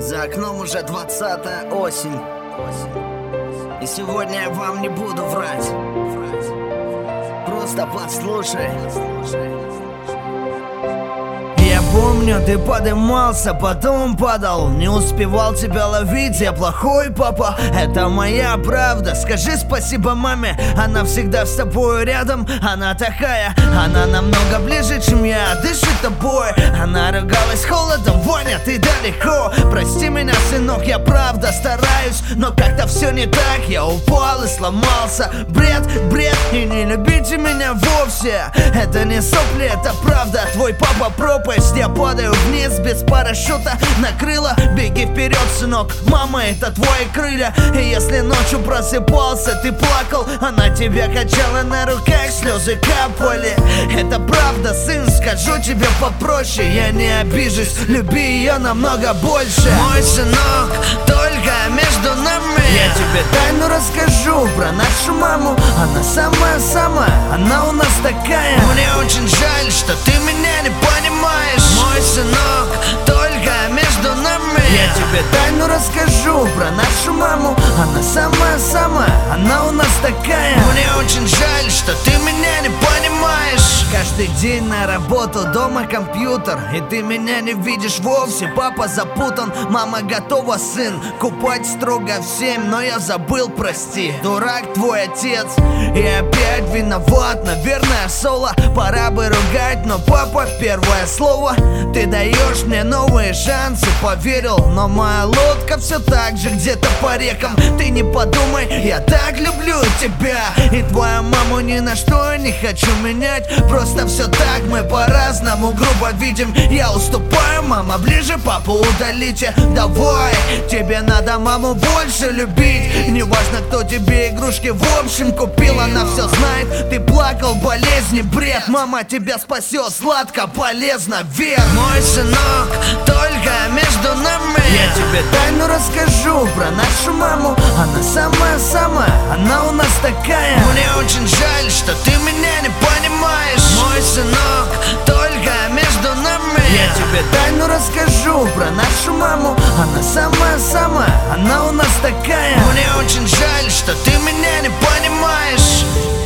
За окном уже 20-я осень. И сегодня я вам не буду врать. Просто послушай. Я помню, ты подымался, потом падал. Не успевал тебя ловить, я плохой папа. Это моя правда, скажи спасибо маме. Она всегда с тобой рядом, она такая. Она намного ближе, чем я, дышит тобой. Она ругалась холодом, Ваня, ты далеко. Прости меня, сынок, я правда стараюсь. Но как-то все не так, я упал и сломался. Бред, и не любите меня вовсе. Это не сопли, это правда. Твой папа пропасть. Я падаю вниз без парашюта, накрыло. Беги вперед, сынок, мама, это твои крылья. И если ночью просыпался, ты плакал, она тебя качала на руках, слезы капали. Это правда, сын, скажу тебе попроще. Я не обижусь, люби ее намного больше. Мой сынок, только между нами. Я тебе тайну расскажу про нашу маму. Она самая-самая, она у нас такая. Мне очень жаль, что ты меня не понимаешь. Мой сынок, только между нами. Я тебе тайну расскажу про нашу маму. Она самая-самая, она у нас такая. Мне очень жаль, что ты меня не понимаешь. Каждый день на работу, дома компьютер. И ты меня не видишь вовсе. Папа запутан, мама готова, сын, купать строго в 7. Но я забыл, прости. Дурак твой отец, и опять виноват. Наверное, соло, пора бы ругать. Но папа, первое слово. Ты даешь мне новые шансы, поверил. Но моя лодка все так же где-то по рекам. Ты не подумай, я так люблю тебя. И твою маму ни на что не хочу менять. Просто все так, мы по-разному грубо видим. Я уступаю, мама ближе, папу удалите. Давай, тебе надо маму больше любить. Не важно, кто тебе игрушки в общем купил. Она все знает, ты плакал, болезни, бред. Мама тебя спасет, сладко, полезно, верь. Мой сынок, только между нами. Я тебе тайну расскажу про нашу маму. Она самая-самая, она у нас такая. Мне очень жаль, что ты меня не понимаешь. Мой сынок, только между нами. Я тебе тайну расскажу про нашу маму. Она самая-самая, она у нас такая. Мне очень жаль, что ты меня не понимаешь.